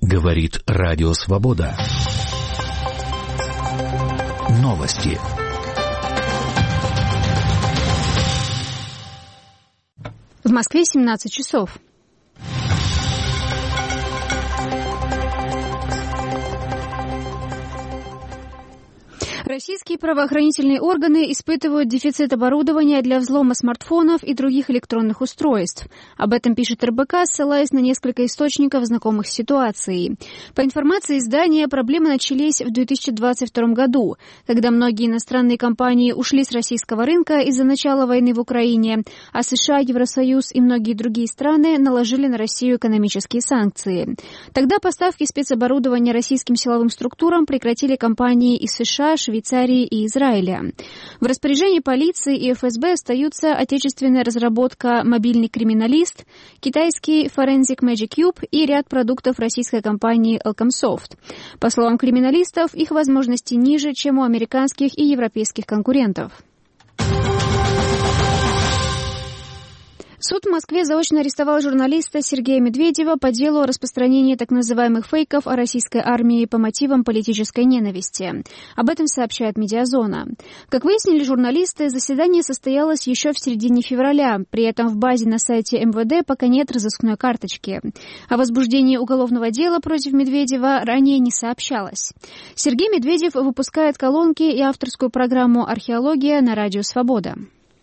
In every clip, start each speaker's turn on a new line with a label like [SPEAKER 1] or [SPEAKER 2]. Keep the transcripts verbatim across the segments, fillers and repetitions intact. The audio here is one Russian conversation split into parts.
[SPEAKER 1] Говорит Радио Свобода. Новости.
[SPEAKER 2] В Москве семнадцать часов. Российские правоохранительные органы испытывают дефицит оборудования для взлома смартфонов и других электронных устройств. Об этом пишет эр бэ ка, ссылаясь на несколько источников, знакомых с ситуацией. По информации издания, проблемы начались в две тысячи двадцать втором году, когда многие иностранные компании ушли с российского рынка из-за начала войны в Украине, а США, Евросоюз и многие другие страны наложили на Россию экономические санкции. Тогда поставки спецоборудования российским силовым структурам прекратили компании из США, Швейцарии, Швейцарии и Израиля. В распоряжении полиции и эф эс бэ остаются отечественная разработка «Мобильный криминалист», китайский Forensic Magic Cube и ряд продуктов российской компании Elcomsoft. По словам криминалистов, их возможности ниже, чем у американских и европейских конкурентов. Суд в Москве заочно арестовал журналиста Сергея Медведева по делу о распространении так называемых фейков о российской армии по мотивам политической ненависти. Об этом сообщает «Медиазона». Как выяснили журналисты, заседание состоялось еще в середине февраля. При этом в базе на сайте эм вэ дэ пока нет разыскной карточки. О возбуждении уголовного дела против Медведева ранее не сообщалось. Сергей Медведев выпускает колонки и авторскую программу «Археология» на Радио Свобода.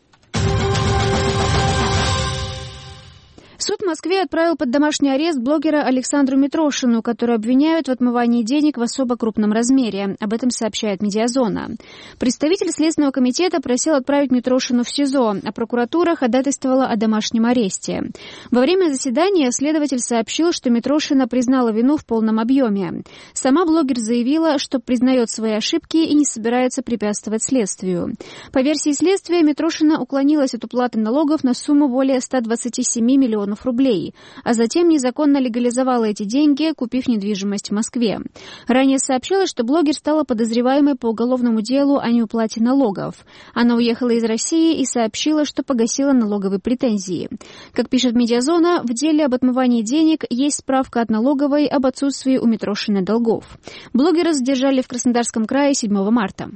[SPEAKER 2] Суд в Москве отправил под домашний арест блогера Александру Митрошину, которую обвиняют в отмывании денег в особо крупном размере. Об этом сообщает «Медиазона». Представитель Следственного комитета просил отправить Митрошину в СИЗО, а прокуратура ходатайствовала о домашнем аресте. Во время заседания следователь сообщил, что Митрошина признала вину в полном объеме. Сама блогер заявила, что признает свои ошибки и не собирается препятствовать следствию. По версии следствия, Митрошина уклонилась от уплаты налогов на сумму более ста двадцати семи миллионов рублей, а затем незаконно легализовала эти деньги, купив недвижимость в Москве. Ранее сообщалось, что блогер стала подозреваемой по уголовному делу о неуплате налогов. Она уехала из России и сообщила, что погасила налоговые претензии. Как пишет «Медиазона», в деле об отмывании денег есть справка от налоговой об отсутствии у Митрошиной долгов. Блогера задержали в Краснодарском крае седьмого марта.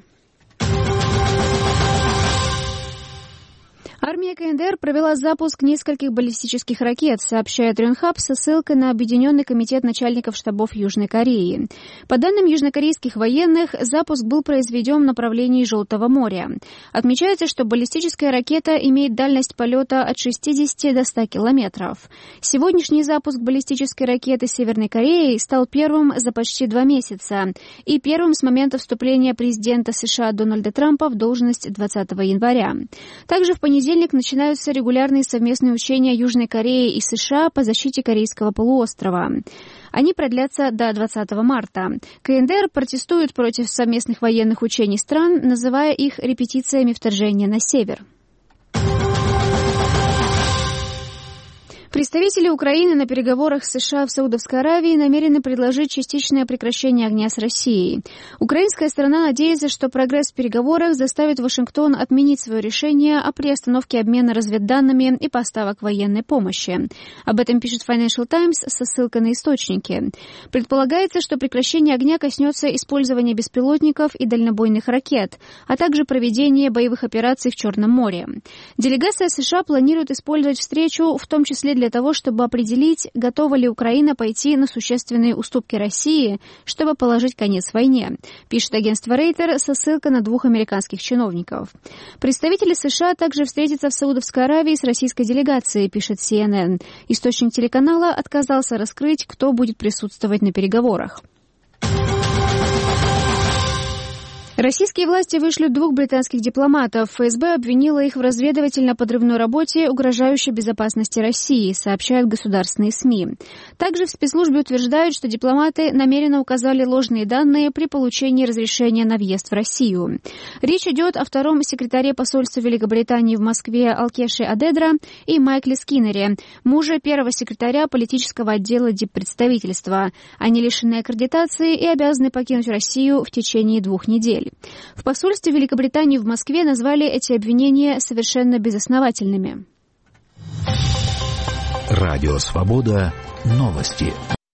[SPEAKER 2] Армия ка эн дэ эр провела запуск нескольких баллистических ракет, сообщает Рёнхаб со ссылкой на Объединенный комитет начальников штабов Южной Кореи. По данным южнокорейских военных, запуск был произведен в направлении Желтого моря. Отмечается, что баллистическая ракета имеет дальность полета от шестидесяти до ста километров. Сегодняшний запуск баллистической ракеты Северной Кореи стал первым за почти два месяца и первым с момента вступления президента США Дональда Трампа в должность двадцатого января. Также в понедельник начинаются регулярные совместные учения Южной Кореи и США по защите Корейского полуострова. Они продлятся до двадцатого марта. ка эн дэ эр протестует против совместных военных учений стран, называя их репетициями вторжения на север. Представители Украины на переговорах с США в Саудовской Аравии намерены предложить частичное прекращение огня с Россией. Украинская сторона надеется, что прогресс в переговорах заставит Вашингтон отменить свое решение о приостановке обмена разведданными и поставок военной помощи. Об этом пишет Financial Times со ссылкой на источники. Предполагается, что прекращение огня коснется использования беспилотников и дальнобойных ракет, а также проведения боевых операций в Черном море. Делегация США планирует использовать встречу, в том числе для для того, чтобы определить, готова ли Украина пойти на существенные уступки России, чтобы положить конец войне, пишет агентство Рейтер со ссылкой на двух американских чиновников. Представители США также встретятся в Саудовской Аравии с российской делегацией, пишет си эн эн. Источник телеканала отказался раскрыть, кто будет присутствовать на переговорах. Российские власти вышлют двух британских дипломатов. эф эс бэ обвинила их в разведывательно-подрывной работе, угрожающей безопасности России, сообщают государственные СМИ. Также в спецслужбе утверждают, что дипломаты намеренно указали ложные данные при получении разрешения на въезд в Россию. Речь идет о втором секретаре посольства Великобритании в Москве Алкеше Адедра и Майкле Скиннере, муже первого секретаря политического отдела диппредставительства. Они лишены аккредитации и обязаны покинуть Россию в течение двух недель. В посольстве Великобритании в Москве назвали эти обвинения совершенно безосновательными.
[SPEAKER 1] Радио Свобода. Новости.